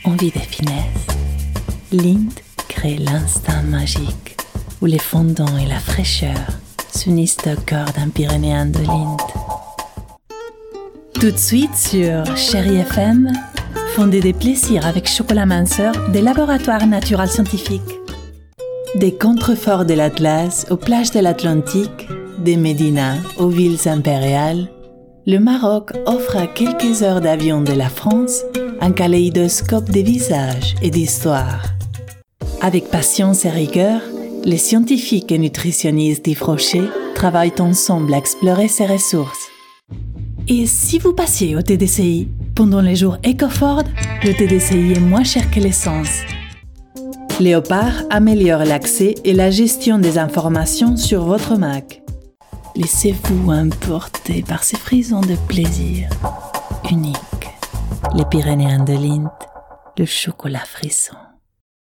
envie de finesse. Lindt crée l'instant magique où les fondants et la fraîcheur s'unissent au cœur d'un Pyrénéen de Lindt. Tout de suite sur Chérie FM, fondez des plaisirs avec chocolat minceur des laboratoires Natural Scientifique. Des contreforts de l'Atlas aux plages de l'Atlantique, des Médinas aux villes impériales, le Maroc offre à quelques heures d'avion de la France un kaléidoscope de visages et d'histoires. Avec patience et rigueur, les scientifiques et nutritionnistes d'Yves Rocher travaillent ensemble à explorer ces ressources. Et si vous passiez au TDCI pendant les jours EcoFord, le TDCI est moins cher que l'essence. Léopard améliore l'accès et la gestion des informations sur votre Mac. Laissez-vous emporter par ces frissons de plaisir uniques. Les Pyrénéens de Lindt, le chocolat frisson.